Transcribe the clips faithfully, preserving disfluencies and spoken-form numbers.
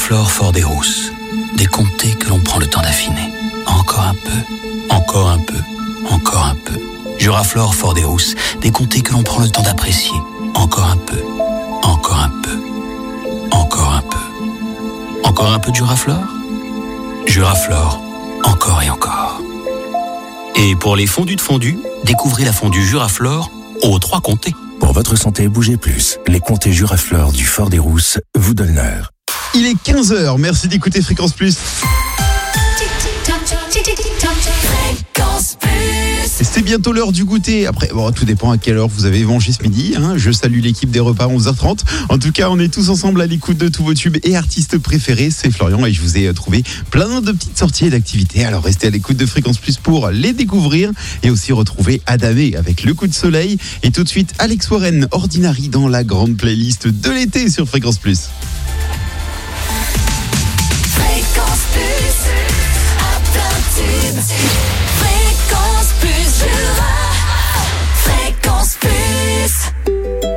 Juraflore Fort des Rousses. Des comtés que l'on prend le temps d'affiner. Encore un peu, encore un peu, encore un peu. Juraflore Fort des Rousses. Des comtés que l'on prend le temps d'apprécier. Encore un peu, encore un peu, encore un peu. Encore un peu de Juraflore ? Juraflore, encore et encore. Et pour les fondus de fondue, découvrez la fondue Juraflore aux trois comtés. Pour votre santé, bougez plus. Les comtés Juraflore du Fort des Rousses vous donnent l'heure. Il est quinze heures, merci d'écouter Fréquence Plus. C'est bientôt l'heure du goûter. Après, bon, tout dépend à quelle heure vous avez mangé ce midi. Hein. Je salue l'équipe des repas onze heures trente. En tout cas, on est tous ensemble à l'écoute de tous vos tubes et artistes préférés. C'est Florian et je vous ai trouvé plein de petites sorties et d'activités. Alors restez à l'écoute de Fréquence Plus pour les découvrir et aussi retrouver Adamé avec Le Coup de Soleil. Et tout de suite, Alex Warren, Ordinary dans la grande playlist de l'été sur Fréquence Plus. Fréquence Plus, à plein tube. Fréquence Plus, Jura. Fréquence Plus.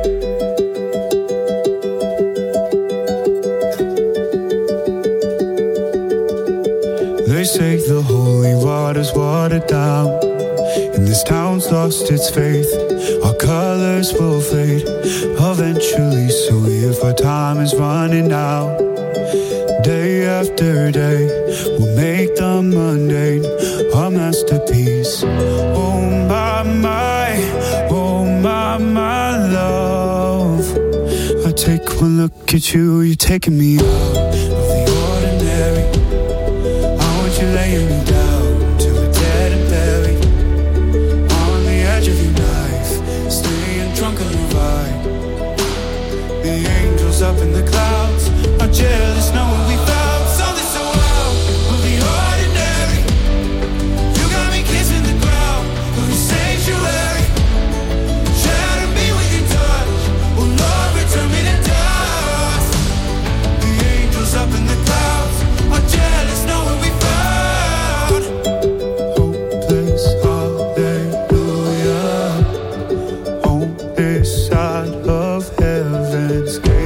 They say the holy water's watered down, and this town's lost its faith. Our colors will fade eventually, so if our time is running out, day after day, we'll make the mundane a masterpiece. Oh my, my, oh my, my love. I take one look at you, you're taking me out of the ordinary. I want you laying me down till we're dead and buried. On the edge of your knife, staying drunk on your vibe. The angels up in the clouds are jealous knowing we found something so wild. Of the ordinary, you got me kissing the ground of your sanctuary. Shatter me with your touch, oh Lord, return me to dust. The angels up in the clouds are jealous knowing we found hopeless hallelujah on this side of heaven's gate.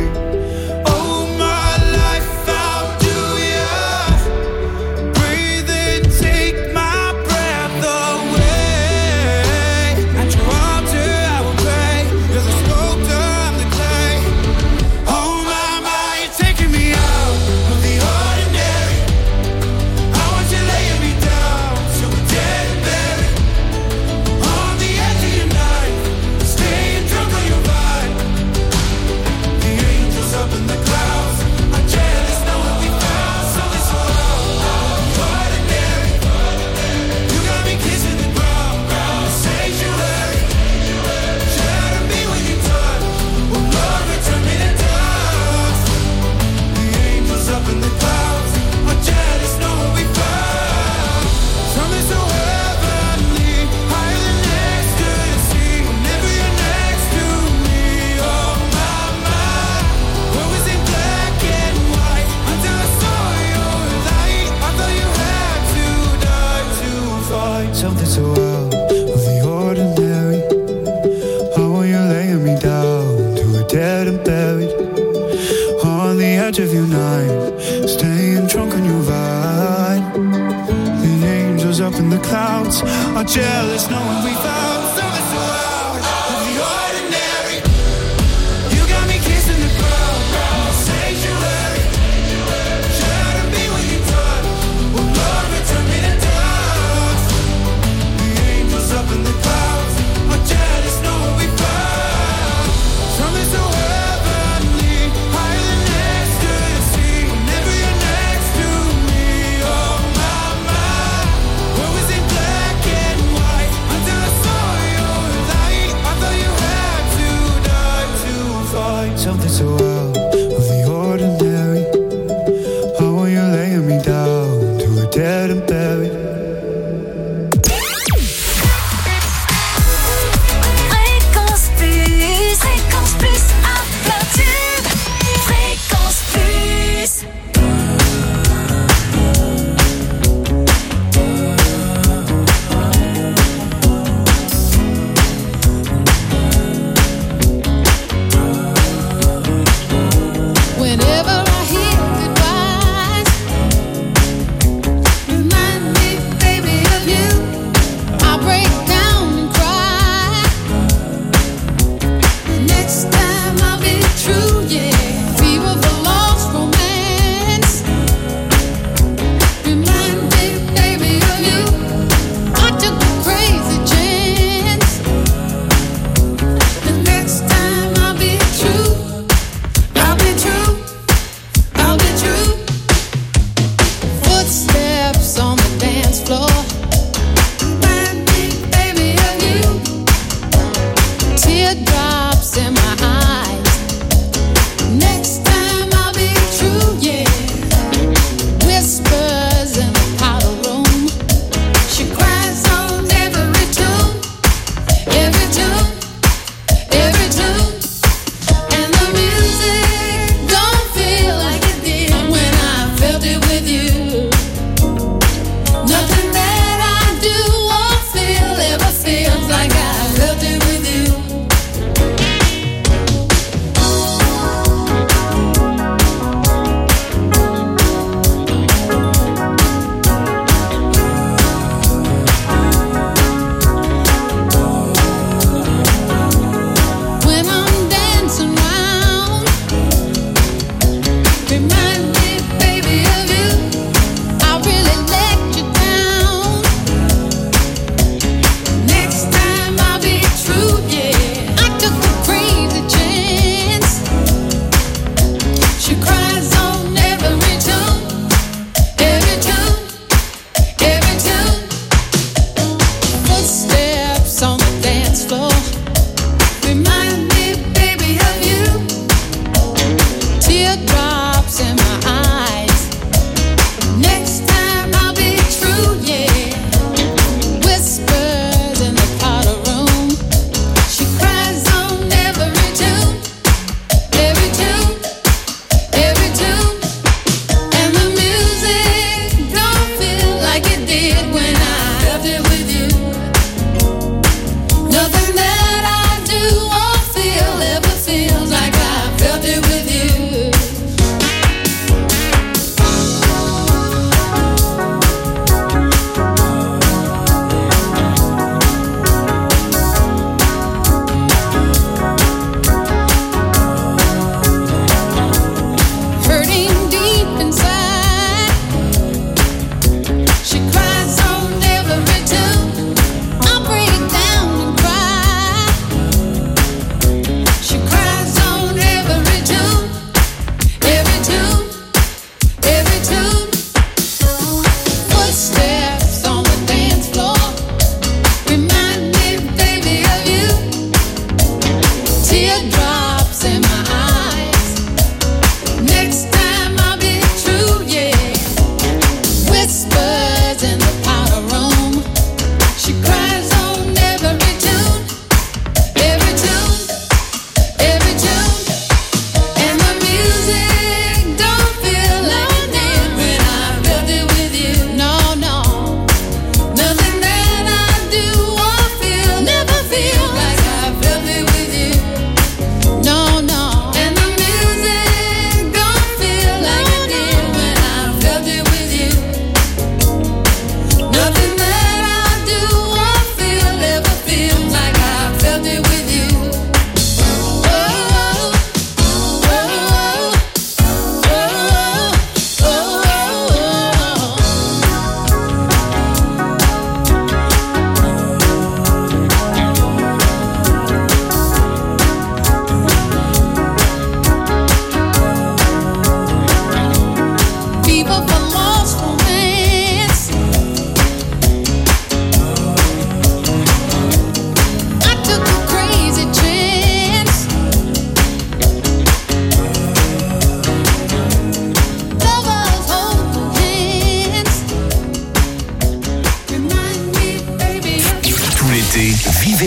Something so out of the ordinary. How are you laying me down to a dead and buried? On the edge of your knife, staying drunk on your vine. The angels up in the clouds are jealous knowing we found something so out of the ordinary. You got me kissing the ground, the sanctuary. Shatter me with your touch, oh Lord, return me to dust. Up in the clouds, are jealous knowing we found something so heavenly, higher than next to the sea. Whenever you're next to me, oh my, my. What was in black and white until I saw your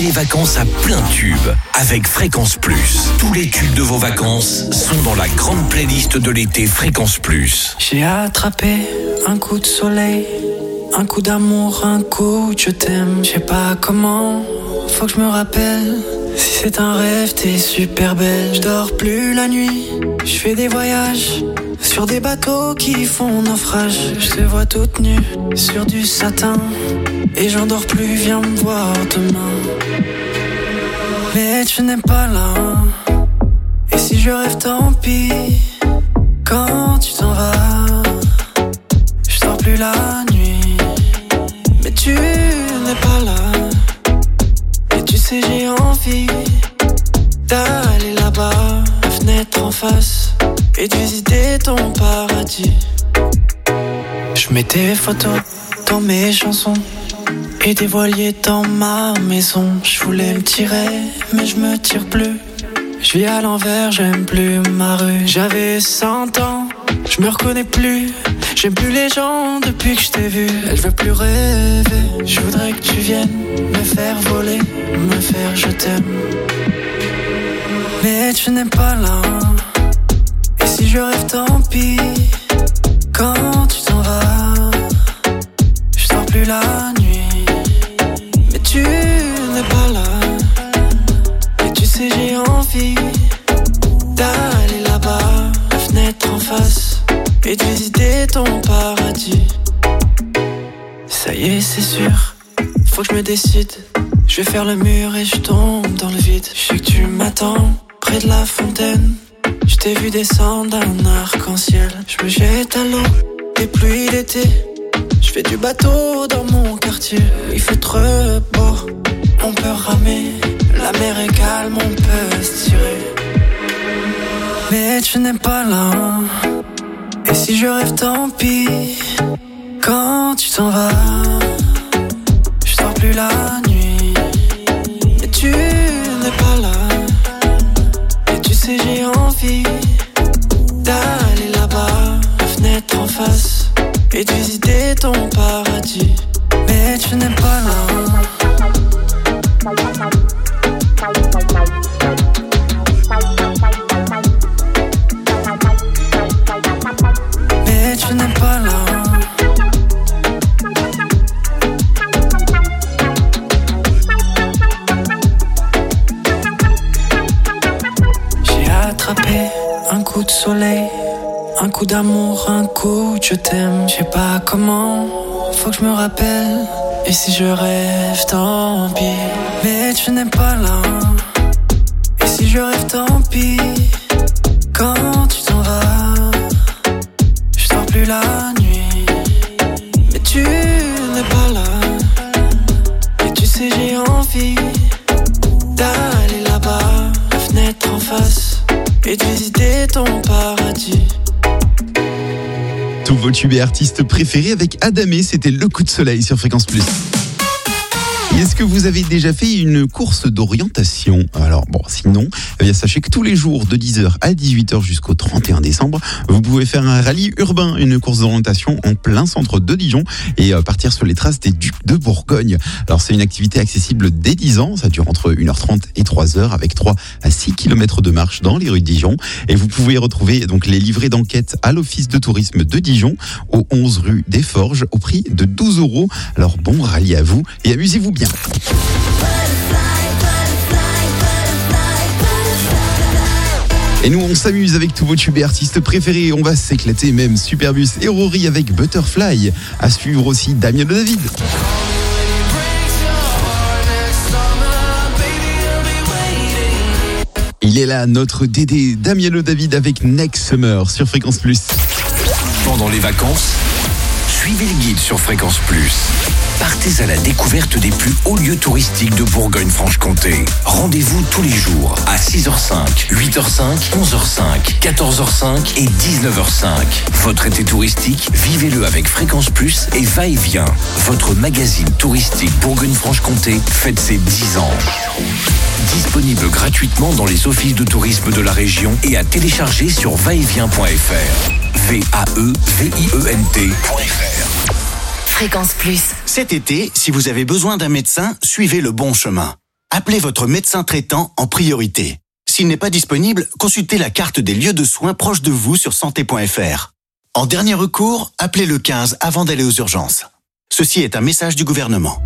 les vacances à plein tube avec Fréquence Plus. Tous les tubes de vos vacances sont dans la grande playlist de l'été Fréquence Plus. J'ai attrapé un coup de soleil, un coup d'amour, un coup de je t'aime. Je sais pas comment, faut que je me rappelle. Si c'est un rêve, t'es super belle. Je dors plus la nuit, je fais des voyages sur des bateaux qui font naufrage. Je te vois toute nue sur du satin et j'en dors plus, viens me voir demain. Mais tu n'es pas là, et si je rêve tant pis. Quand tu t'en vas, je dors plus la nuit. Mais tu n'es pas là, et tu sais j'ai envie d'aller là-bas, la fenêtre en face, et de visiter ton paradis. Je mets tes photos dans mes chansons et des voiliers dans ma maison. Je voulais me tirer, mais je me tire plus. Je vis à l'envers, j'aime plus ma rue. J'avais cent ans, je me reconnais plus. J'aime plus les gens depuis que je t'ai vu. Je veux plus rêver, je voudrais que tu viennes me faire voler, me faire je t'aime. Mais tu n'es pas là, et si je rêve tant pis. Quand tu t'en vas, je dors plus la nuit. Mais tu n'es pas là, et tu sais j'ai envie d'aller là-bas, la fenêtre en face, et de visiter ton paradis. Ça y est, c'est sûr, faut que je me décide. Je vais faire le mur et je tombe dans le vide. Je sais que tu m'attends près de la fontaine. Je t'ai vu descendre d'un arc-en-ciel. Je me jette à l'eau, des pluies d'été. Je fais du bateau dans mon quartier. Il fait trop beau, on peut ramer. La mer est calme, on peut se tirer. Mais tu n'es pas là, et si je rêve tant pis. Quand tu t'en vas, je dors plus la nuit. Et tu n'es pas là, et tu sais j'ai envie d'aller là-bas, la fenêtre en face, et de visiter ton paradis. Mais tu n'es pas là. Mais tu n'es pas là. J'ai attrapé un coup de soleil, un coup d'amour, un coup de je t'aime. Je sais pas comment, faut que je me rappelle. Et si je rêve, tant pis. Mais tu n'es pas là, et si je rêve, tant pis. Quand tu t'en vas, je dors plus la nuit. Mais tu n'es pas là, et tu sais j'ai envie d'aller là-bas, la fenêtre en face, et de visiter ton paradis. Tous vos tubes et artistes préférés avec Adamé, c'était Le Coup de Soleil sur Fréquence Plus. Est-ce que vous avez déjà fait une course d'orientation? Alors bon, sinon, eh bien, sachez que tous les jours de dix heures à dix-huit heures jusqu'au trente et un décembre, vous pouvez faire un rallye urbain, une course d'orientation en plein centre de Dijon et euh, partir sur les traces des Ducs de Bourgogne. Alors c'est une activité accessible dès dix ans, ça dure entre une heure trente et trois heures avec trois à six kilomètres de marche dans les rues de Dijon. Et vous pouvez retrouver donc les livrets d'enquête à l'office de tourisme de Dijon au onze rue des Forges au prix de douze euros. Alors bon rallye à vous et amusez-vous bien. Et nous on s'amuse avec tous vos tubes et artistes préférés. On va s'éclater même. Superbus et Rory avec Butterfly. À suivre aussi Damien Le David. Il est là, notre Dédé Damien Le David avec Next Summer sur Fréquence Plus. Pendant les vacances, suivez le guide sur Fréquence Plus. Partez à la découverte des plus hauts lieux touristiques de Bourgogne-Franche-Comté. Rendez-vous tous les jours à six heures cinq, huit heures cinq, onze heures cinq, quatorze heures cinq et dix-neuf heures cinq. Votre été touristique, vivez-le avec Fréquence Plus et va-et-vient. Votre magazine touristique Bourgogne-Franche-Comté fête ses dix ans. Disponible gratuitement dans les offices de tourisme de la région et à télécharger sur va et vient point f r. V A E V I E N T point f r. Fréquence Plus. Cet été, si vous avez besoin d'un médecin, suivez le bon chemin. appelez votre médecin traitant en priorité. S'il n'est pas disponible, consultez la carte des lieux de soins proches de vous sur santé point f r. En dernier recours, appelez le quinze avant d'aller aux urgences. Ceci est un message du gouvernement.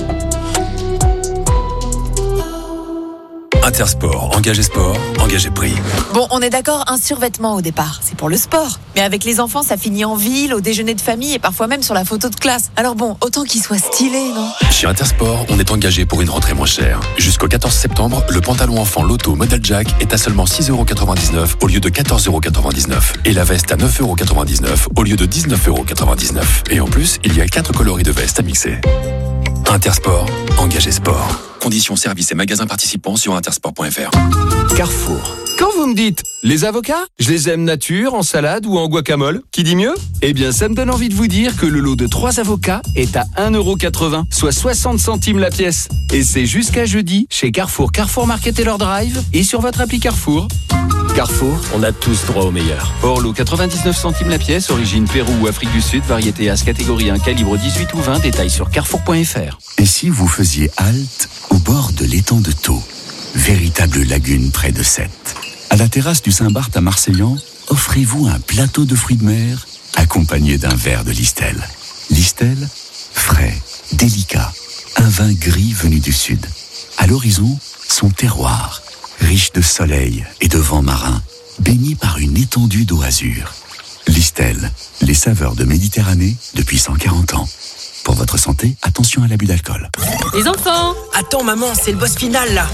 Intersport, engagé sport, engagé prix. Bon, on est d'accord, un survêtement au départ, c'est pour le sport. Mais avec les enfants, ça finit en ville, au déjeuner de famille et parfois même sur la photo de classe. Alors bon, autant qu'il soit stylé, non ? Chez Intersport, on est engagé pour une rentrée moins chère. Jusqu'au quatorze septembre, le pantalon enfant Loto Model Jack est à seulement six euros quatre-vingt-dix-neuf au lieu de quatorze euros quatre-vingt-dix-neuf. Et la veste à neuf euros quatre-vingt-dix-neuf au lieu de dix-neuf euros quatre-vingt-dix-neuf. Et en plus, il y a quatre coloris de veste à mixer. Intersport, engagé sport. Conditions, services et magasins participants sur intersport point f r. Carrefour. Quand vous me dites les avocats, je les aime nature, en salade ou en guacamole, qui dit mieux ? Eh bien, ça me donne envie de vous dire que le lot de trois avocats est à un euro quatre-vingts, soit soixante centimes la pièce. Et c'est jusqu'à jeudi chez Carrefour, Carrefour Market et leur drive et sur votre appli Carrefour. Carrefour, on a tous droit au meilleur. Orlo, quatre-vingt-dix-neuf centimes la pièce, origine Pérou ou Afrique du Sud, variété As, catégorie un, calibre dix-huit ou vingt, détail sur carrefour point f r. Et si vous faisiez halte au bord de l'étang de Thau, véritable lagune près de Sète. À la terrasse du Saint-Barth à Marseillan, offrez-vous un plateau de fruits de mer accompagné d'un verre de Listel. Listel, frais, délicat, un vin gris venu du sud. À l'horizon, son terroir, riche de soleil et de vent marin, baigné par une étendue d'eau azur. Listel, les saveurs de Méditerranée depuis cent quarante ans. Pour votre santé, attention à l'abus d'alcool. Les enfants! Attends maman, c'est le boss final là.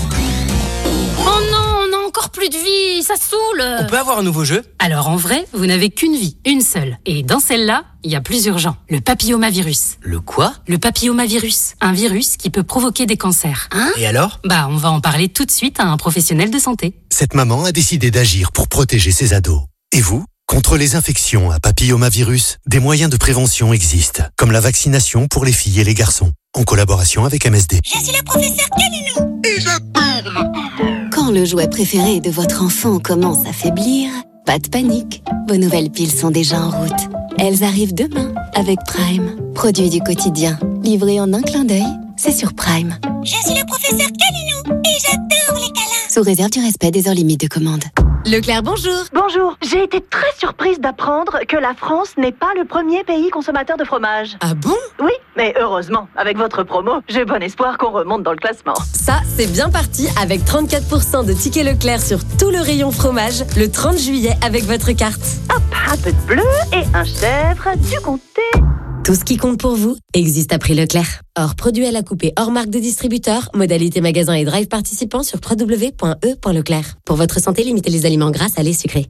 Oh non, on a encore plus de vie, ça saoule. On peut avoir un nouveau jeu? Alors en vrai, vous n'avez qu'une vie, une seule. Et dans celle-là, il y a plus urgent. Le papillomavirus. Le quoi? Le papillomavirus. Un virus qui peut provoquer des cancers. Hein? Et alors? Bah, on va en parler tout de suite à un professionnel de santé. Cette maman a décidé d'agir pour protéger ses ados. Et vous? Contre les infections à papillomavirus, des moyens de prévention existent, comme la vaccination pour les filles et les garçons, en collaboration avec M S D. Je suis le professeur Calinou et j'adore. Quand le jouet préféré de votre enfant commence à faiblir, pas de panique, vos nouvelles piles sont déjà en route. Elles arrivent demain avec Prime, produit du quotidien, livré en un clin d'œil, c'est sur Prime. Je suis le professeur Calinou et j'adore les câlins. Sous réserve du respect des heures limites de commande. Leclerc, bonjour. Bonjour. J'ai été très surprise d'apprendre que la France n'est pas le premier pays consommateur de fromage. Ah bon? Oui, mais heureusement, avec votre promo, j'ai bon espoir qu'on remonte dans le classement. Ça, c'est bien parti avec trente-quatre pour cent de tickets Leclerc sur tout le rayon fromage le trente juillet avec votre carte. Hop, un peu de bleu et un chèvre du comté. Tout ce qui compte pour vous existe à prix Leclerc. Hors produit à la coupée, hors marque de distributeur, modalité magasin et drive participant sur w w w point e point leclerc. Pour votre santé, limitez les aliments gras, salés, sucrés.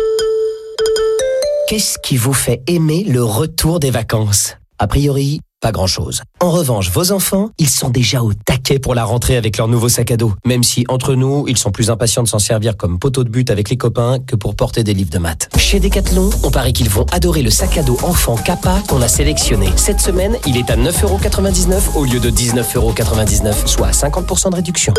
Qu'est-ce qui vous fait aimer le retour des vacances? A priori, pas grand-chose. En revanche, vos enfants, ils sont déjà au taquet pour la rentrée avec leur nouveau sac à dos. Même si, entre nous, ils sont plus impatients de s'en servir comme poteau de but avec les copains que pour porter des livres de maths. Chez Decathlon, on parie qu'ils vont adorer le sac à dos enfant Kappa qu'on a sélectionné. Cette semaine, il est à neuf euros quatre-vingt-dix-neuf au lieu de dix-neuf euros quatre-vingt-dix-neuf, soit cinquante pour cent de réduction.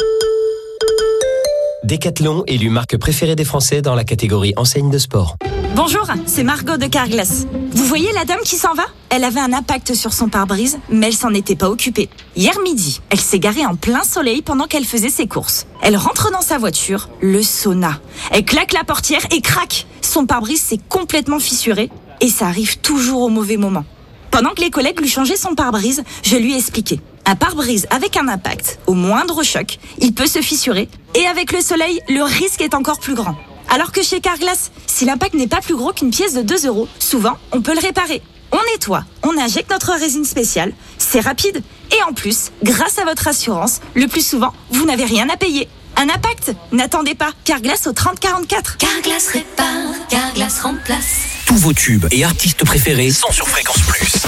Decathlon, élu marque préférée des Français dans la catégorie enseigne de sport. Bonjour, c'est Margot de Carglass. Vous voyez la dame qui s'en va? Elle avait un impact sur son pare-brise, mais elle s'en était pas occupée. Hier midi, elle s'est garée en plein soleil pendant qu'elle faisait ses courses. Elle rentre dans sa voiture, le sauna. Elle claque la portière et crac! Son pare-brise s'est complètement fissuré et ça arrive toujours au mauvais moment. Pendant que les collègues lui changeaient son pare-brise, je lui ai expliqué. Un pare-brise avec un impact, au moindre choc, il peut se fissurer. Et avec le soleil, le risque est encore plus grand. Alors que chez Carglass, si l'impact n'est pas plus gros qu'une pièce de deux euros, souvent, on peut le réparer. On nettoie, on injecte notre résine spéciale, c'est rapide. Et en plus, grâce à votre assurance, le plus souvent, vous n'avez rien à payer. Un impact? N'attendez pas, Carglass au trente quarante-quatre. Carglass répare, Carglass remplace. Tous vos tubes et artistes préférés sont sur Fréquence Plus.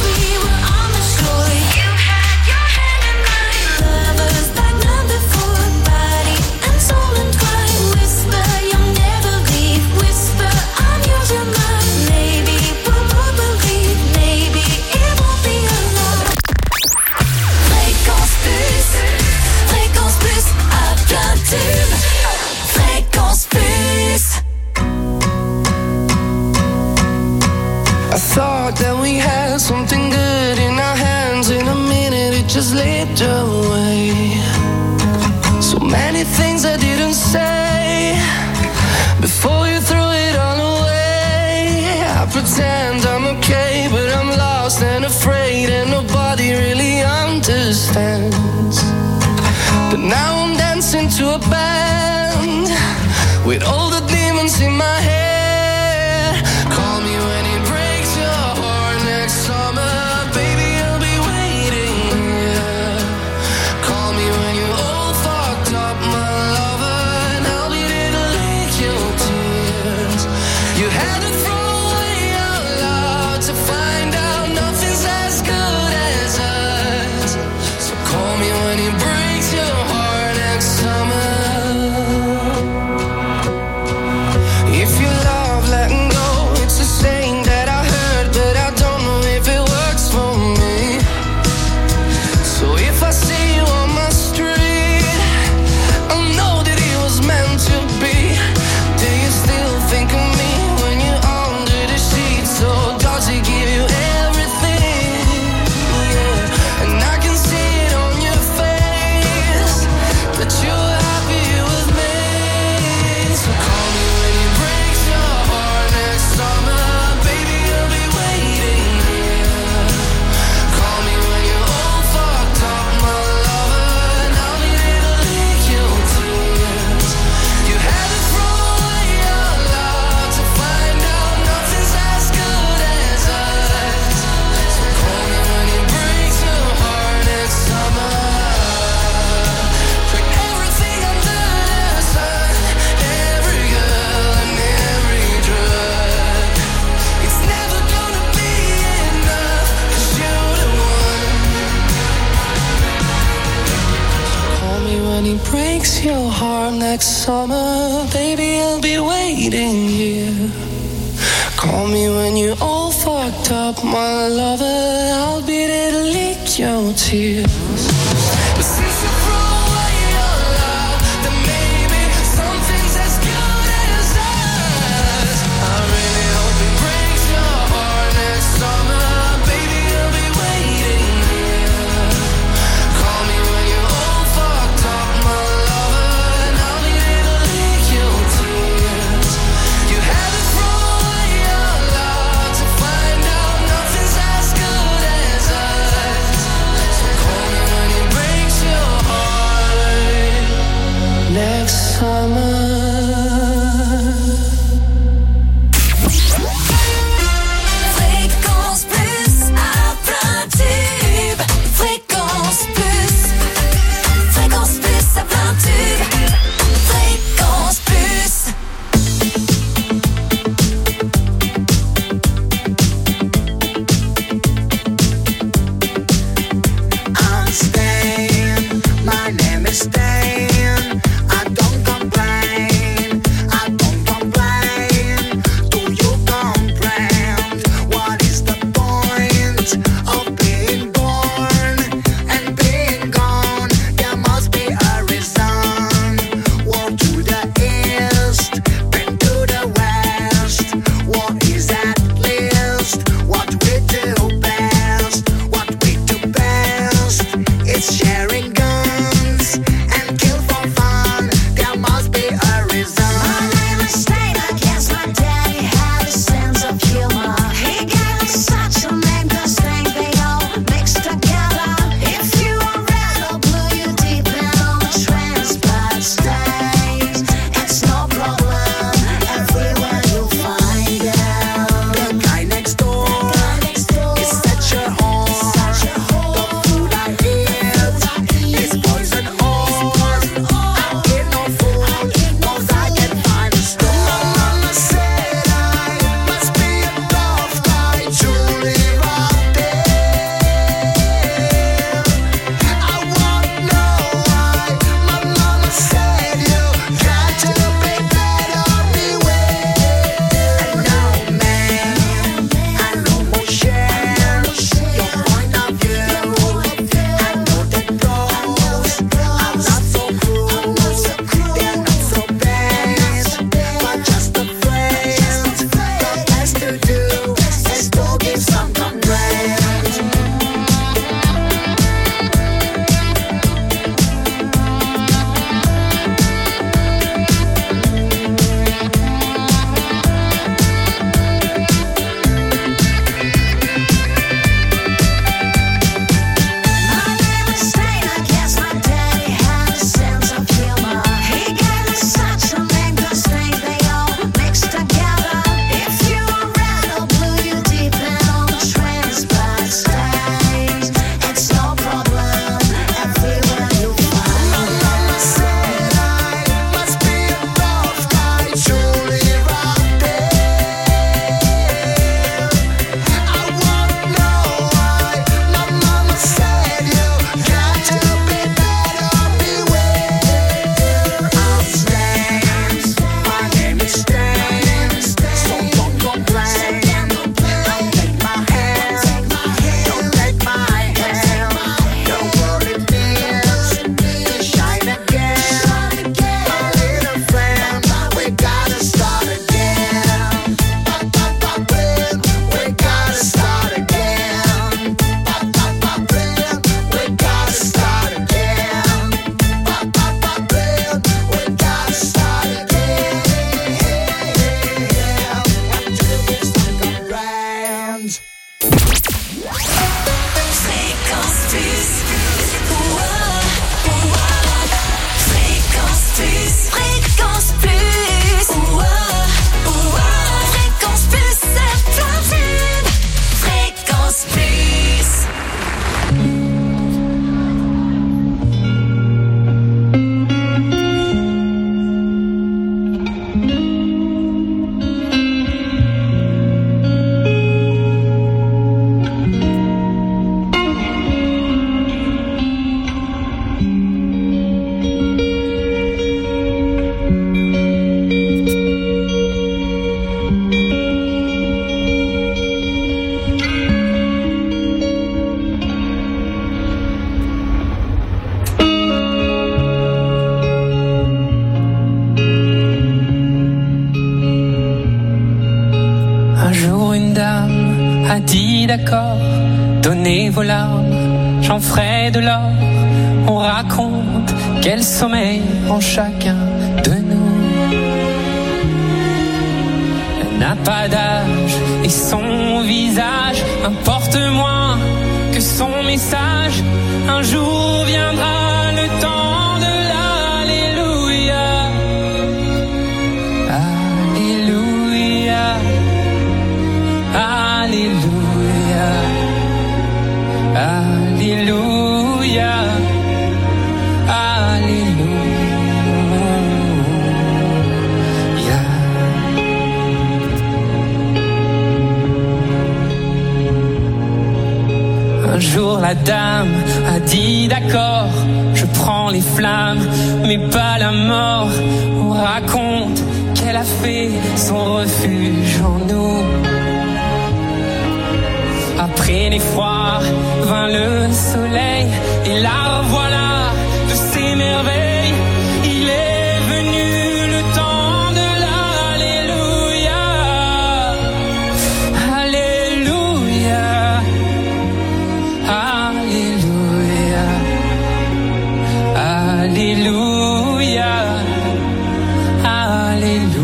Fréquence Plus. I thought that we had something good in our hands. In a minute it just slipped away. Now I'm dancing to a band with all the demons in my head. Call me when it breaks your heart next summer, baby, I'll be waiting here. Call me when you're all fucked up, my lover, and I'll be there to lick your tears. You had to throw away out loud to find out nothing's as good as us. So call me when it breaks your heart next summer. If you love letting go, it's a saying that I heard, but I don't know if it works for me. So if I see you on my street, I'll know that it was meant to be. Do you still think of me when you're under the sheets? So does it give you everything? Yeah. And I can see it on your face that you're happy with me. So call me when it breaks your heart next summer, baby, I'll be waiting here. Call me when you're all fucked up, my lover, and I'll be there to lick your tears. You had to throw away your love to find out nothing's as good as us. So call me when it breaks your heart next summer. Put everything under the sun, every girl and every drug. It's never gonna be enough, 'cause you're the one. Call me when it breaks your heart next summer, baby, I'll be waiting here. Call me when you're all fucked up, my lover, I'll be there to lick your tears. But since you throw away your love, then maybe something's as good as us. I really hope it breaks your heart next summer, baby, I'll be waiting here. Call me when you're all fucked up, my lover, and I'll be there to lick your tears. You had to throw away your love to find out nothing's as good as us. So call me when it breaks your heart next summer. Fréquence Plus à plein tube. Fréquence Plus. Fréquence Plus à plein tube. Fréquence Plus. I'm Stan, my name is Stan. I don't complain, I don't complain. Do you comprehend? What is the point of being born and being gone? There must be a reason. Walk to the east, bend to the west. What is at least what we do best? What we do best is sharing guns and dit d'accord, donnez vos larmes, j'en ferai de l'or. On raconte quel sommeil en chacun de nous. Elle n'a pas d'âge et son visage importe moins que son message. Un jour viendra le temps de l'alléluia. Alléluia. Alléluia. Alléluia. Alléluia. Un jour la dame a dit d'accord, je prends les flammes, mais pas la mort. On raconte qu'elle a fait son refuge en nous. Après l'effroi vint le soleil, et la voilà de ses merveilles. Il est venu le temps de l'alléluia. Alléluia. Alléluia. Alléluia. Alléluia.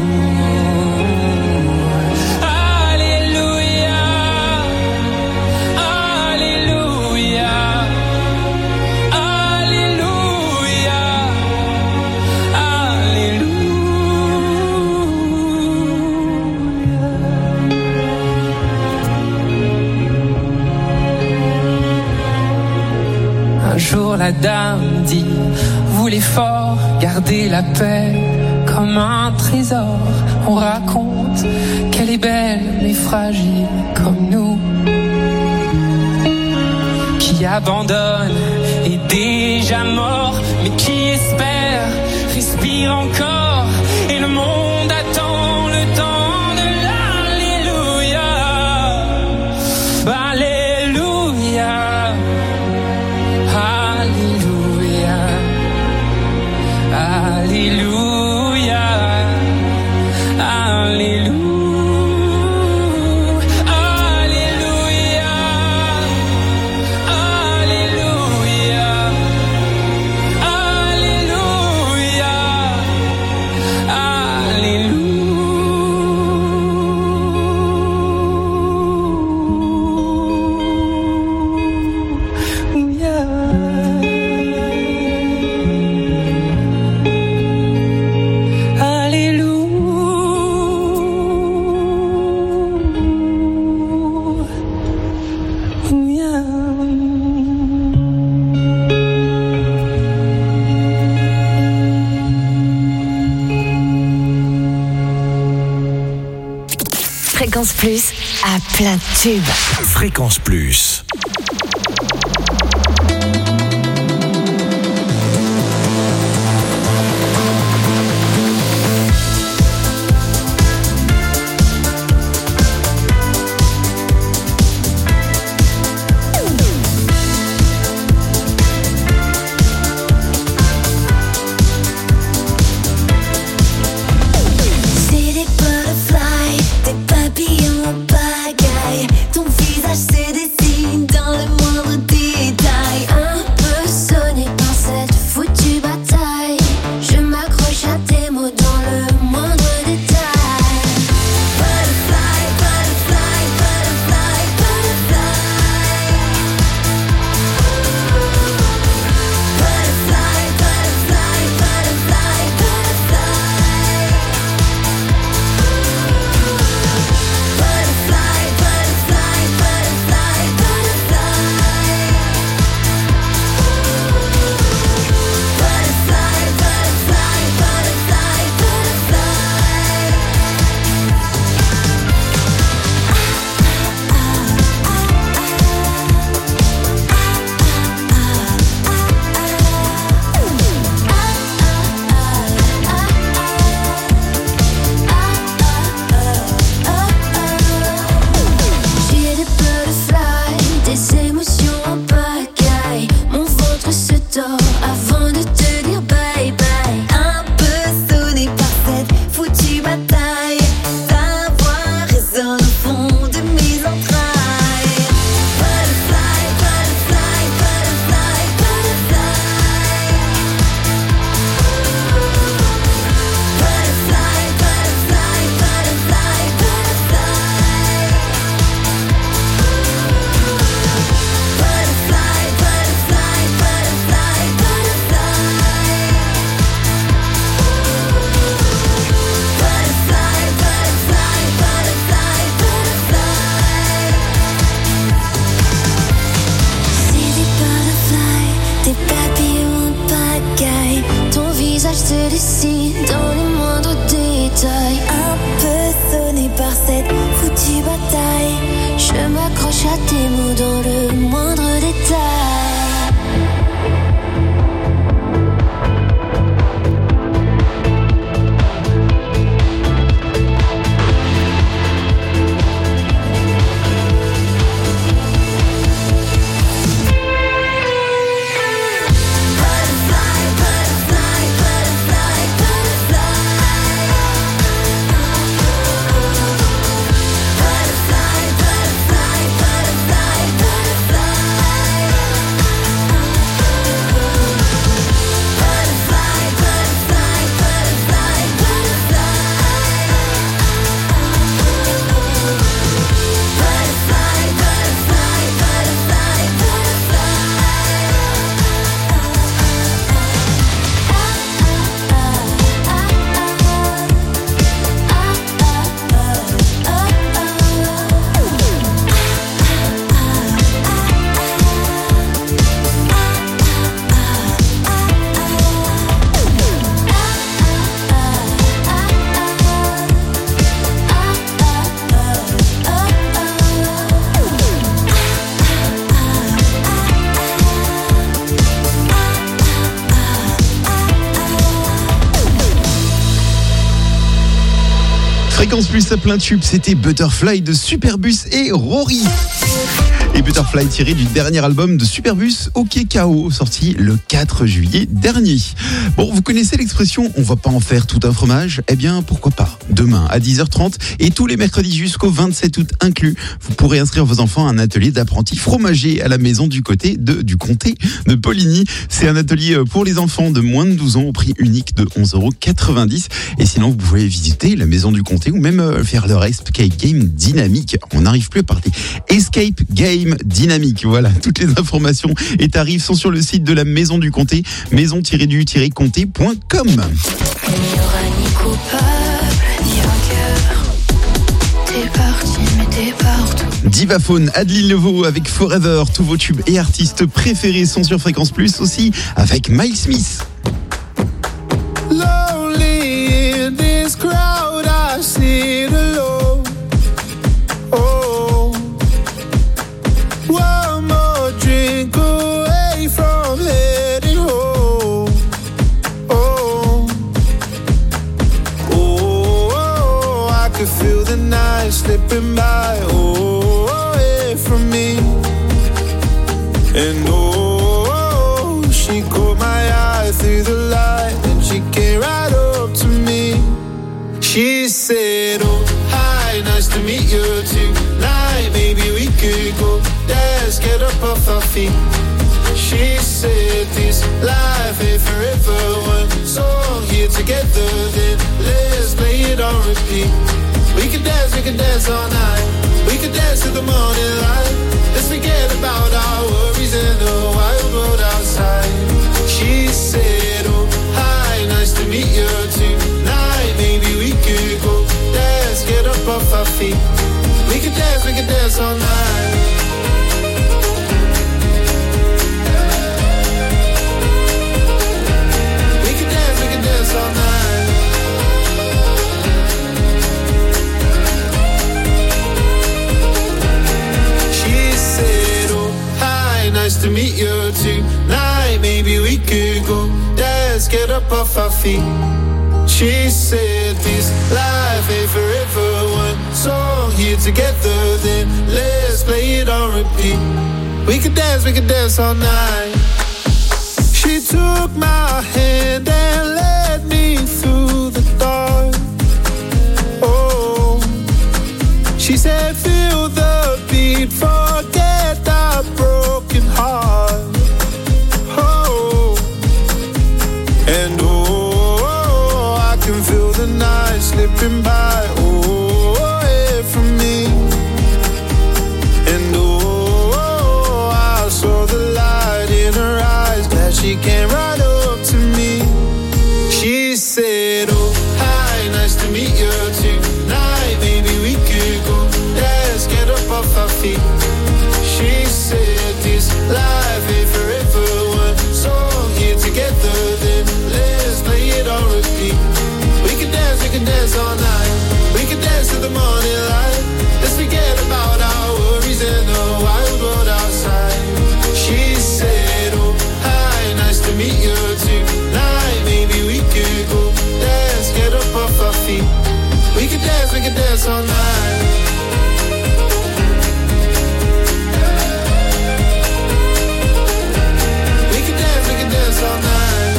Un jour la dame dit, vous les forts, gardez la paix comme un trésor. On raconte qu'elle est belle mais fragile comme nous, qui abandonne est déjà mort, mais qui espère respire encore. Et le monde attend le temps de l'alléluia. Alléluia. Alléluia. Alléluia. Alléluia. Fréquence Plus à plein de tubes. Fréquence Plus. C'est des butterflies, des papillons en pagaille. Ton visage se dessine dans d'ici dans les moindres détails. Un peu sonné par cette foutue bataille, je m'accroche à tes mots dans le moindre détail. Fréquence Plus à plein tube, c'était Butterfly de Superbus et Rory. Et Butterfly tiré du dernier album de Superbus, OK K O, sorti le quatre juillet dernier. Bon, vous connaissez l'expression « on va pas en faire tout un fromage » Eh bien, pourquoi pas. Demain à dix heures trente et tous les mercredis jusqu'au vingt-sept août inclus, vous pourrez inscrire vos enfants à un atelier d'apprenti fromager à la maison du côté de, du comté de Poligny. C'est un atelier pour les enfants de moins de douze ans au prix unique de onze euros quatre-vingt-dix. Et sinon, vous pouvez visiter la maison du comté ou même faire leur escape game dynamique. On n'arrive plus à parler. Escape game dynamique. Voilà, toutes les informations et tarifs sont sur le site de la maison du comté, maison tiret du tiret comté point com. Il n'y aura ni coupable, ni vainqueur. T'es parti, mais t'es partout. Divaphone, Adeline Levaux avec Forever. Tous vos tubes et artistes préférés sont sur Fréquence Plus, aussi avec Miles Smith. Lonely in this crowd, I sit alone. Oh, one more drink away from heading home. Oh, oh, I could feel the night slipping by. Oh, away from me. And oh, she caught my eye through the light. She came right up to me. She said, oh, hi, nice to meet you tonight. Maybe we could go dance, get up off our feet. She said, this life ain't forever. One song here together, then let's play it on repeat. We can dance, we can dance all night. We can dance till the morning light. Let's forget about our worries and the wild world outside. She said, oh, hi, nice to meet you tonight. Maybe we could go dance, get up off our feet. We can dance, we can dance all night. We can dance, we can dance all night. She said, oh, hi, nice to meet you tonight. Maybe we could go dance, get up off our feet. She said this life ain't forever. One song here together, then let's play it on repeat. We could dance, we could dance all night. She took my hand and led me through the dark. Oh, she said feel the beat, forget that broken heart. Oh, and oh, I can feel the night slipping by. Oh, away from me. And oh, I saw the light in her eyes, that she came right up to me. She said, oh, hi, nice to meet you tonight. Maybe we could go dance, get up off our feet. She said this life ain't forever. One song here together, then let's play it on repeat. dance all night. We could dance, we could dance all night.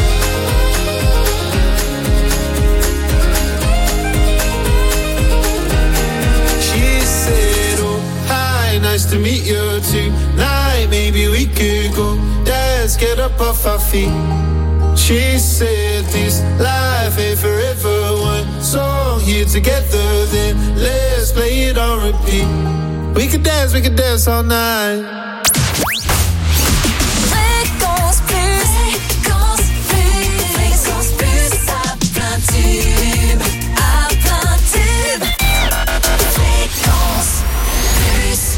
She said, oh, hi, nice to meet you tonight. Maybe we could go dance, get up off our feet. She said this life ain't forever. One song here together, then let's play it on repeat. We could dance, we could dance all night. Fréquence plus, fréquence plus, fréquence plus, à plein tube, à plein tube. Fréquence plus.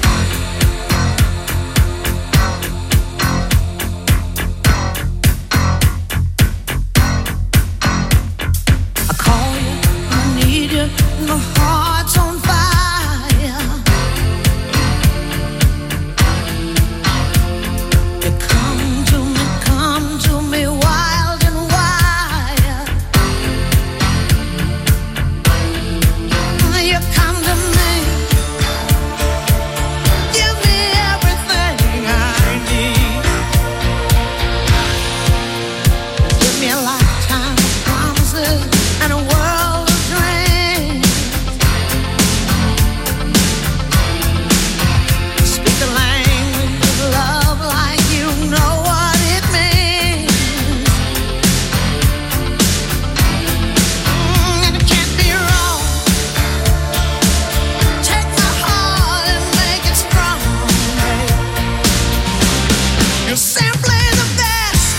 My heart's on fire. You come to me, come to me wild and wild. You come to me, give me everything I need. Give me a lifetime of promises and a world of dreams. Speak the language of love like you know what it means. Mm, and it can't be wrong. Take my heart and make it strong. You're simply the best.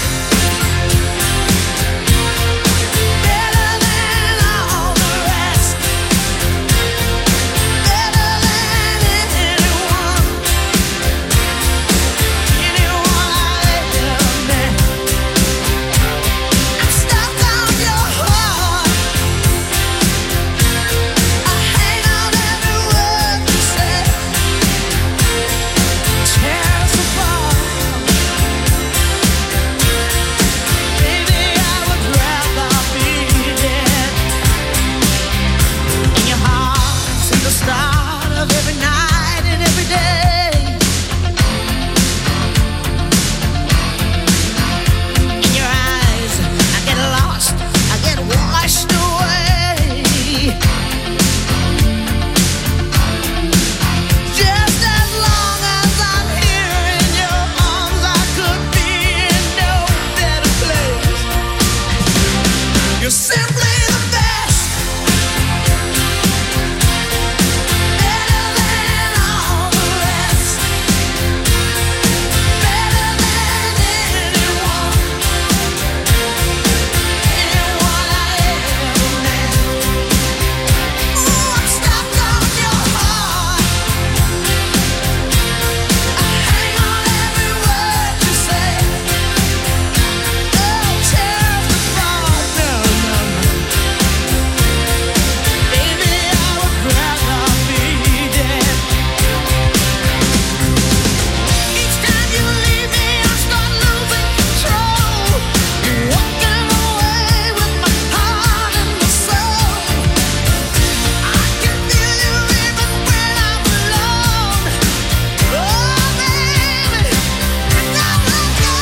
Better than all the rest. Better than anyone. Anyone I've ever met. I'm stuck on your heart. I hang on every word you say. Tear us apart. Baby, I would rather be dead. In your heart, since the start of every night and every day. In your eyes, I get lost, I get washed away. Just as long as I'm here in your arms, I could be in no better place. You're simply the best. Better than all the rest. Better than anyone. Anyone I ever met. Ooh, I'm stuck on your heart. I hang on every word you say. Oh, tear us apart. No, no, no. Baby, I would rather be dead. Each time you leave me, I start losing control. You're walking away with my heart and my soul. I can feel you even when I'm alone. Oh, baby, don't let go.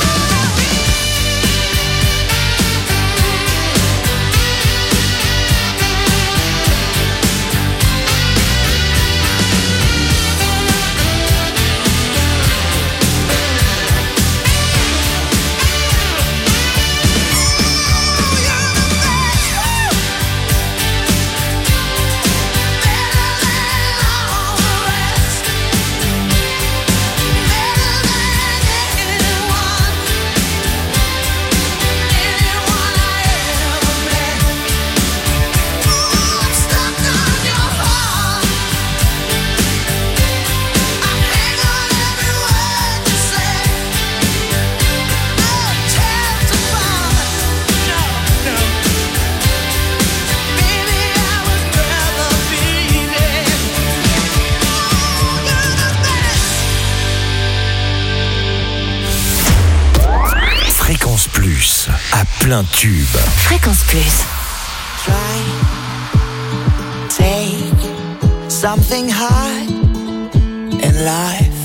Fréquence Plus, à plein tube. Fréquence Plus. Try, take something hard in life.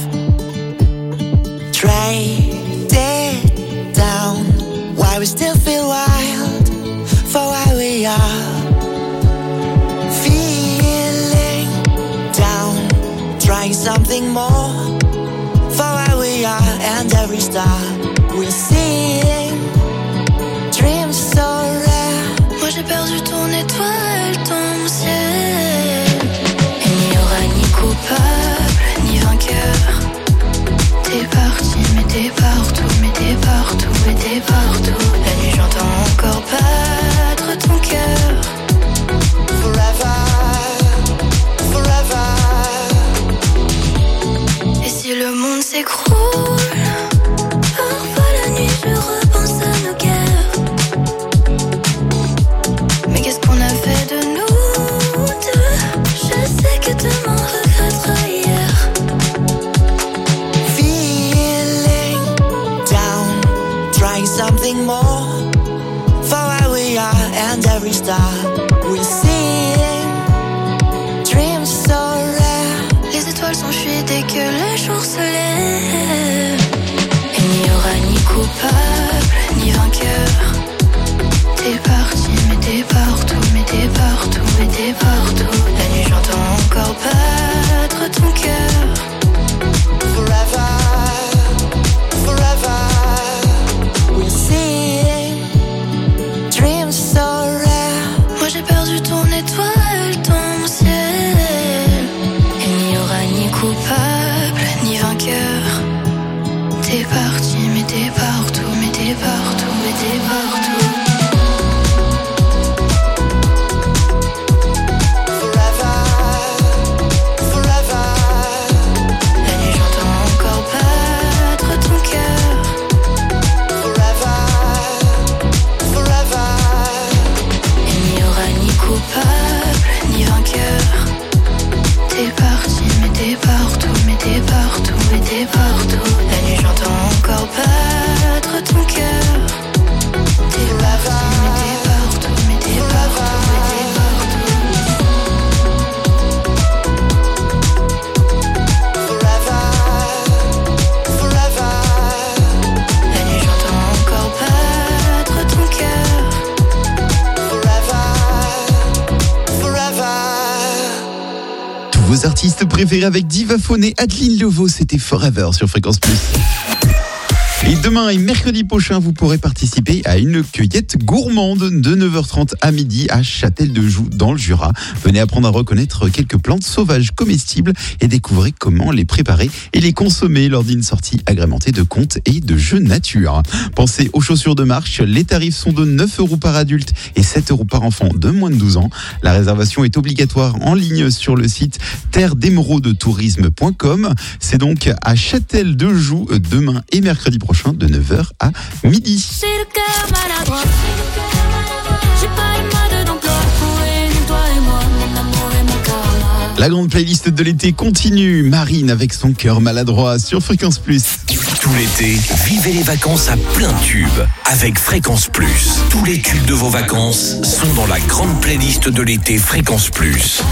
Trade it down. Why we still feel wild for why we are. Feeling down, trying something more for why we are. And every star we're seeing, dreams so rare. Moi j'ai perdu ton étoile, ton ciel. Il n'y aura ni coupable, ni vainqueur. T'es parti, mais t'es partout, mais t'es partout, mais t'es partout. La nuit j'entends encore battre ton cœur. Forever, forever. Et si le monde s'écroule, parfois la nuit je repense à nos guerres. Mais qu'est-ce qu'on a fait de nous deux? Je sais que demain regrettera hier. Feeling down, trying something more for where we are. And every star we're seeing, dreams so rare. Les étoiles s'enfuient dès que le jour se lève. Il n'y aura ni coupable, ni vainqueur. T'es parti, mais t'es partout, mais t'es partout, mais t'es partout. La nuit j'entends encore battre ton cœur. Forever, forever. We're seeing, dreams so rare. Moi j'ai perdu ton étoile, ton ciel. Il n'y aura ni coupable, ni vainqueur. T'es parti, mais t'es partout, mais t'es partout, mais t'es partout. Ni vainqueur. T'es parti, mais t'es partout, mais t'es partout, mais t'es partout. La nuit j'entends encore battre ton cœur. T'es parti, mais t'es partout, mais t'es partout, mais t'es partout. Forever, forever. La nuit j'entends encore battre ton cœur. Tous vos artistes préférés avec Diva Phone et Adeline Leveau, c'était Forever sur Fréquence Plus. Et demain et mercredi prochain, vous pourrez participer à une cueillette gourmande de neuf heures trente à midi à Châtel-de-Joux dans le Jura. Venez apprendre à reconnaître quelques plantes sauvages comestibles et découvrez comment les préparer et les consommer lors d'une sortie agrémentée de contes et de jeux nature. Pensez aux chaussures de marche, les tarifs sont de neuf euros par adulte et sept euros par enfant de moins de douze ans. La réservation est obligatoire en ligne sur le site terre d'émeraude tourisme point com. C'est donc à Châtel-de-Joux demain et mercredi prochain. De neuf heures à midi. J'ai le cœur maladroit. J'ai pas le mode d'emploi pour réunir toi et moi, mon amour et mon karma. La grande playlist de l'été continue. Marine avec son cœur maladroit sur Fréquence Plus. Tout l'été, vivez les vacances à plein tube avec Fréquence Plus. Tous les tubes de vos vacances sont dans la grande playlist de l'été Fréquence Plus.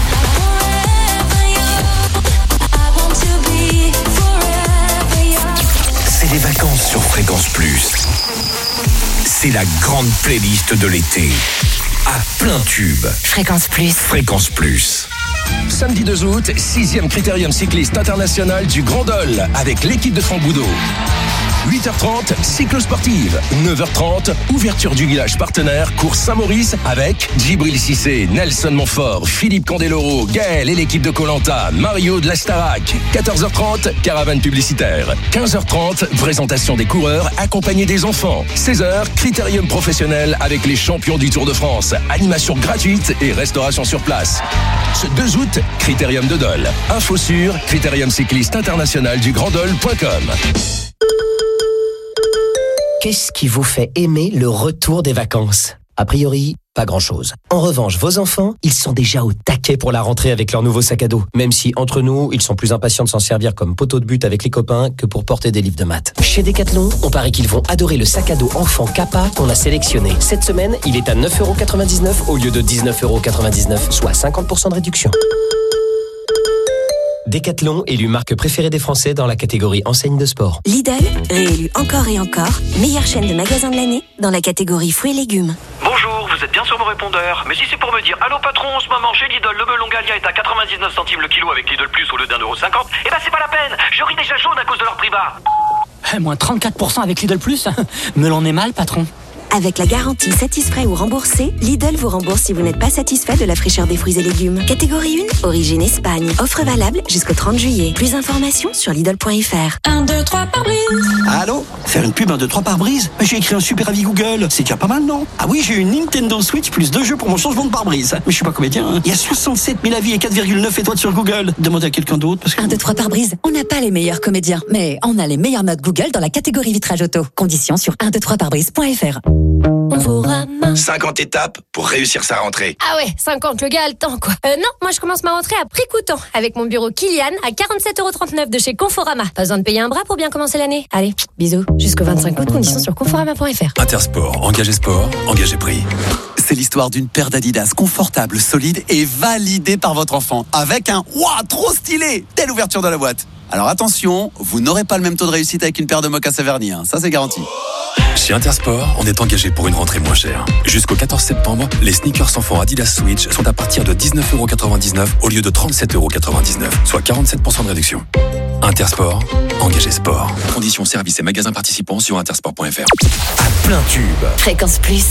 C'est les vacances sur Fréquence Plus. C'est la grande playlist de l'été. À plein tube. Fréquence Plus. Fréquence Plus. Samedi deux août, sixième Critérium cycliste international du Grand Dol avec l'équipe de Franck Boudot. huit heures trente, cyclo-sportive. neuf heures trente, ouverture du village partenaire, course Saint-Maurice avec Djibril Cissé, Nelson Montfort, Philippe Candeloro, Gaël et l'équipe de Koh-Lanta, Mario de la Starac. quatorze heures trente, caravane publicitaire. quinze heures trente, présentation des coureurs accompagnés des enfants. seize heures, Critérium professionnel avec les champions du Tour de France. Animation gratuite et restauration sur place. Ce deux août, Critérium de Dol. Info sur critérium cycliste international du grand dol point com. Qu'est-ce qui vous fait aimer le retour des vacances? A priori, pas grand-chose. En revanche, vos enfants, ils sont déjà au taquet pour la rentrée avec leur nouveau sac à dos. Même si, entre nous, ils sont plus impatients de s'en servir comme poteau de but avec les copains que pour porter des livres de maths. Chez Decathlon, on parie qu'ils vont adorer le sac à dos enfant Kappa qu'on a sélectionné. Cette semaine, il est à neuf euros quatre-vingt-dix-neuf au lieu de dix-neuf euros quatre-vingt-dix-neuf, soit cinquante pour cent de réduction. Décathlon, élu marque préférée des Français dans la catégorie enseigne de sport. Lidl, réélu encore et encore, meilleure chaîne de magasins de l'année dans la catégorie fruits et légumes. Bonjour, vous êtes bien sur mon répondeur. Mais si c'est pour me dire allô patron, en ce moment chez Lidl, le melon Gallia est à quatre-vingt-dix-neuf centimes le kilo avec Lidl Plus au lieu d'un euro cinquante, eh ben c'est pas la peine, je ris déjà jaune à cause de leur prix bas. Eh, moins trente-quatre pour cent avec Lidl Plus. Melon est mal, patron. Avec la garantie satisfait ou remboursé, Lidl vous rembourse si vous n'êtes pas satisfait de la fraîcheur des fruits et légumes. Catégorie un, origine Espagne. Offre valable jusqu'au trente juillet. Plus d'informations sur Lidl point F R. un, deux, trois par brise. Allô? Faire une pub un, deux, trois par brise? J'ai écrit un super avis Google. C'est déjà pas mal, non? Ah oui, j'ai une Nintendo Switch plus deux jeux pour mon changement de pare-brise. Mais je suis pas comédien, hein. Il y a soixante-sept mille avis et quatre virgule neuf étoiles sur Google. Demandez à quelqu'un d'autre parce que... un, deux, trois par brise. On n'a pas les meilleurs comédiens, mais on a les meilleures notes Google dans la catégorie vitrage auto. Conditions sur un, deux, trois par brise point F R. cinquante étapes pour réussir sa rentrée. Ah ouais, cinquante, le gars a le temps quoi. Euh non, moi je commence ma rentrée à prix coûtant avec mon bureau Kilian à quarante-sept euros trente-neuf de chez Conforama. Pas besoin de payer un bras pour bien commencer l'année. Allez, bisous. Jusqu'au vingt-cinq août, conditions sur conforama point F R. Intersport, engagé sport, engagé prix. C'est l'histoire d'une paire d'Adidas confortable, solide et validée par votre enfant. Avec un « Ouah, trop stylé !» dès l'ouverture de la boîte. Alors attention, vous n'aurez pas le même taux de réussite avec une paire de mocassins vernis, hein. Ça c'est garanti. Chez Intersport, on est engagé pour une rentrée moins chère. Jusqu'au quatorze septembre, les sneakers enfants Adidas Switch sont à partir de dix-neuf euros quatre-vingt-dix-neuf au lieu de trente-sept euros quatre-vingt-dix-neuf, soit quarante-sept pour cent de réduction. Intersport, engagé sport. Conditions services et magasins participants sur intersport point F R. À plein tube. Fréquence Plus.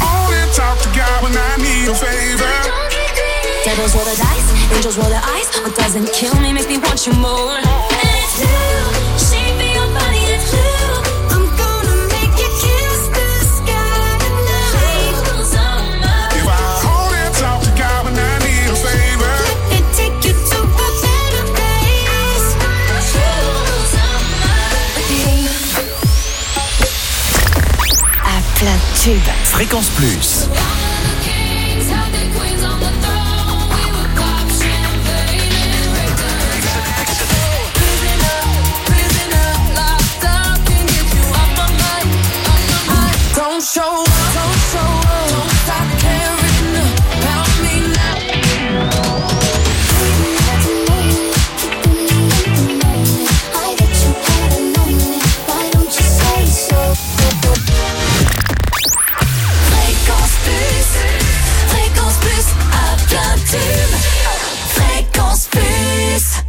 Devils roll the dice, angels roll their eyes. What doesn't kill me makes me want you more. And it's you, shape me your body, it's you. I'm gonna make you kiss the sky tonight. If I hold and talk to God when I need a favor, let me take you to a better place. À plein tube. Fréquence Plus. Show up, don't show up, don't stop caring about me now. I bet you gotta know me, why don't you say so? Fréquence Plus, Fréquence Plus, à plein tube. Fréquence Plus.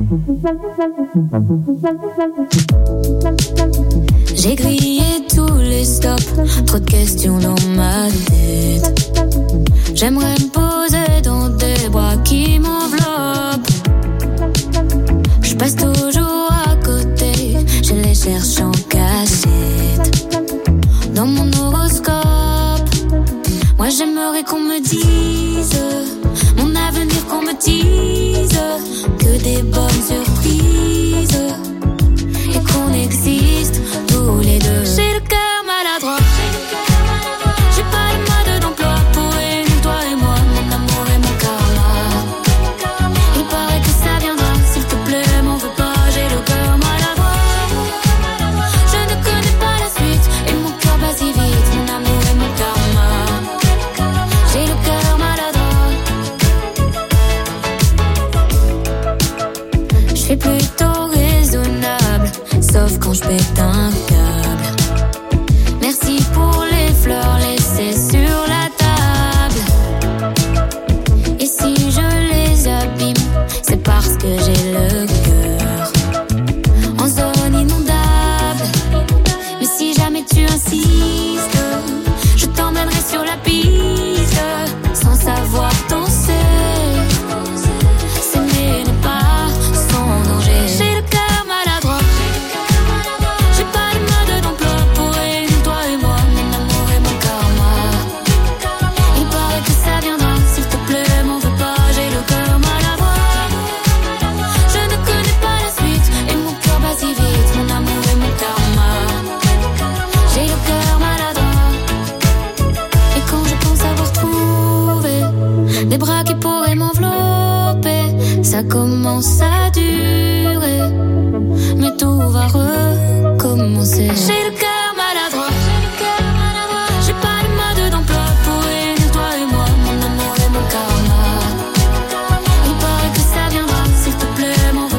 J'ai grillé tous les stops, trop de questions dans ma tête. J'aimerais me poser dans des bras qui m'enveloppent. Je passe toujours à côté, je les cherche en cachette. Dans mon horoscope, moi j'aimerais qu'on me dise mon avenir, qu'on me dise que des bonnes surprises et qu'on existe tous les deux. J'ai le cœur maladroit, j'ai pas le mode d'emploi pour réunir toi et moi, mon amour et mon karma. Il paraît que ça viendra, s'il te plaît, m'en veux pas, j'ai le cœur maladroit. Je ne connais pas la suite et mon cœur bat si vite, mon amour et mon karma. J'ai le cœur maladroit. Je suis plutôt raisonnable, sauf quand je pète un câble. Merci pour les fleurs laissées sur la table. Et si je les abîme, c'est parce que j'ai le cœur en zone inondable. Mais si jamais tu insistes, je t'emmènerai sur la piste sans savoir danser. S'aimer n'est pas sans danger. J'ai le cœur maladroit, j'ai pas le mode d'emploi pour réunir toi et moi, mon amour et mon karma. Il paraît que ça viendra, s'il te plaît, m'en veux pas, j'ai le cœur maladroit. Je ne connais pas la suite et mon cœur bat si vite, mon amour et mon karma. J'ai le cœur maladroit. Et quand je pense avoir trouvé des bras qui pourraient m'envelopper, ça commence à durer, mais tout va recommencer. J'ai le cœur maladroit, j'ai pas le mode d'emploi pour réunir toi et moi, mon amour et mon karma. Il paraît que ça viendra, s'il te plaît, m'en veux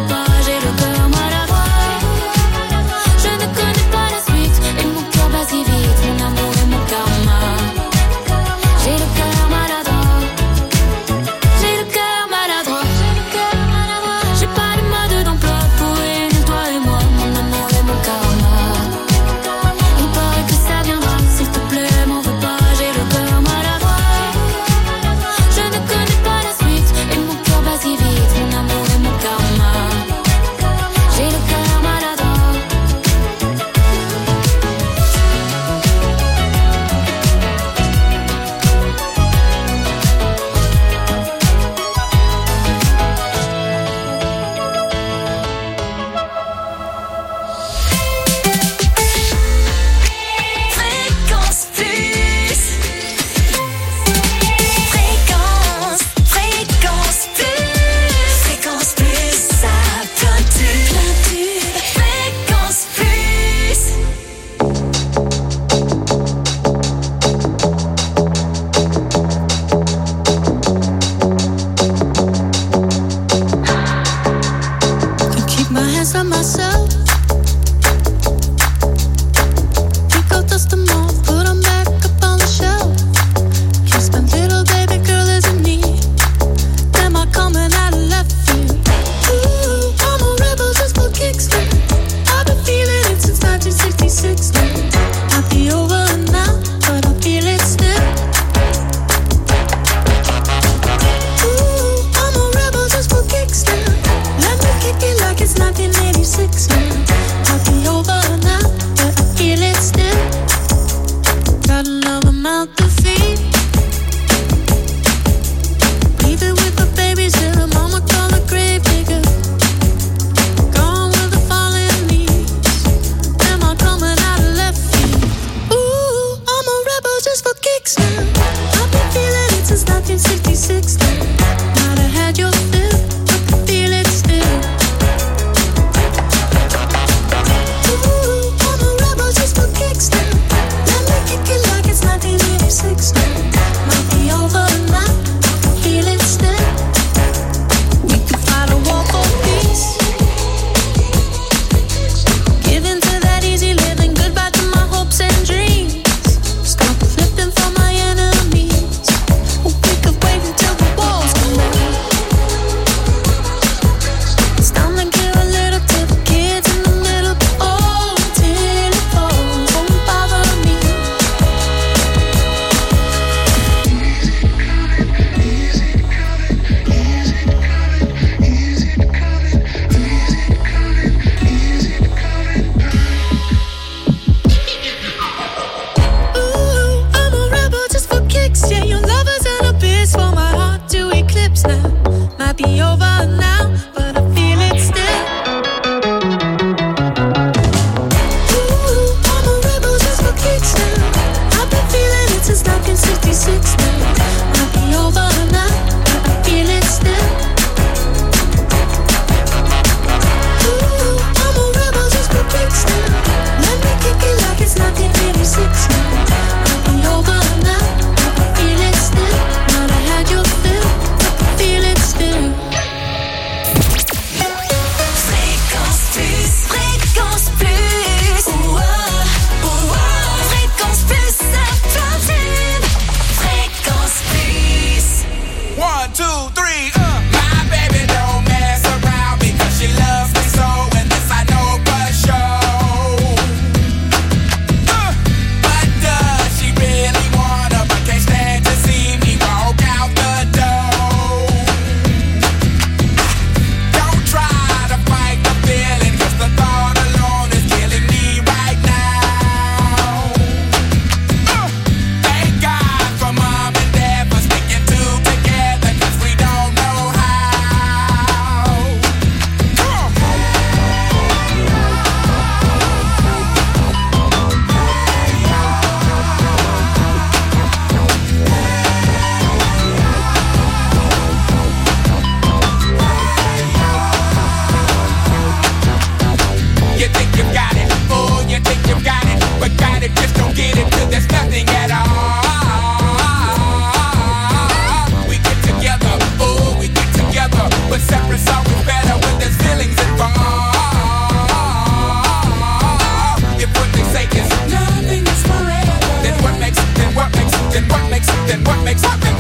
makes something